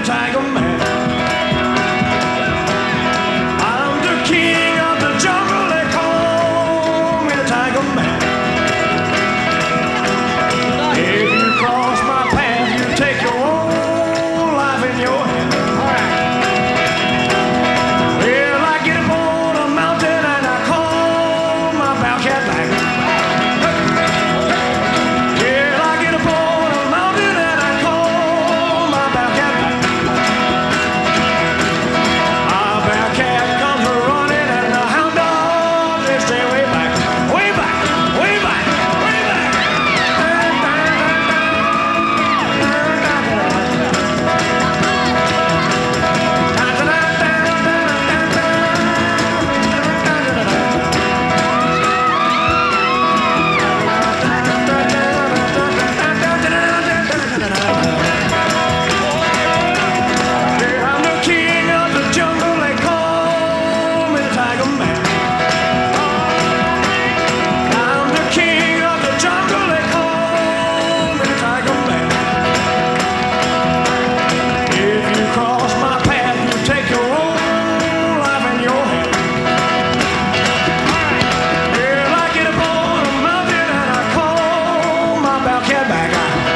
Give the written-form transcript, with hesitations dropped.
tiger man. I'm the king of the jungle, they call me the tiger man. If you cross my path, you take your own life in your hand. Well, I get up on a mountain and I call my bobcat back. Yeah, I get up on a mountain and I call my bobcat back. Our bobcat comes running and the hound dogs, they stay way back, way back, way back, way back. I'm the king of the jungle, they call me the tiger man. I'm the king of the jungle, they call me the tiger man. If you cross my path, you take your own life in your hand. Well, I get up on a mountain and I call my bobcat back.